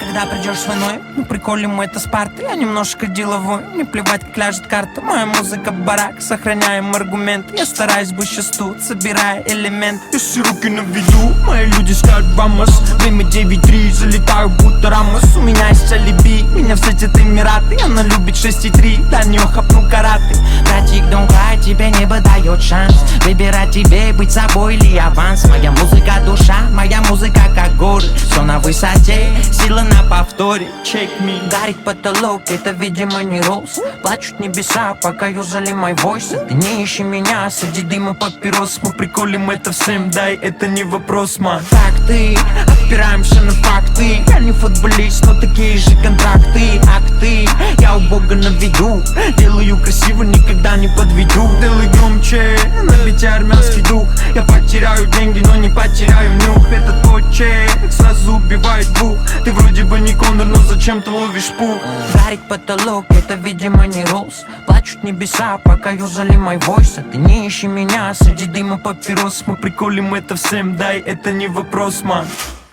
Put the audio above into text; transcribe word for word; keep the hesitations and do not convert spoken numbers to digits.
когда придешь с войной, мы приколем это с парты. Я немножко деловой, не плевать, как ляжет карта. Моя музыка барак, сохраняем аргумент. Я стараюсь быть сейчас тут, собирая элемент. Если руки на виду, мои люди скажут вамос. Время девять три, залетаю будто Рамос. У меня есть алиби, меня встретят Эмираты. Она любит шесть и три, до нее хапну караты. Братик, don't cry, тебе небо дает шанс выбирать тебе, быть собой или аванс. Моя музыка душа, моя музыка как горы. Все на высоте, сила на повторе. Check me. Горит потолок, это видимо не роз. Плачут небеса, пока юзали мой войс. Ты не ищи меня, среди дыма папирос. Мы приколим это всем, дай, это не вопрос, ман. Так ты, опираемся на факты. Я не футболист, но такие же контракты. Акты, я у Бога на виду. Делаю красиво, никогда не подведу. Делай громче, набейте армянский дух. Я потеряю деньги, но не потеряю нюх. Этот почек сразу убивает двух. Ты вроде бы не Конор, но зачем ты ловишь пух? Горит потолок, это видимо не роз. Плачут небеса, пока юзали мой войс. Ты не ищи меня, среди дыма папирос. Мы приколим это всем, дай, это не вопрос, ман.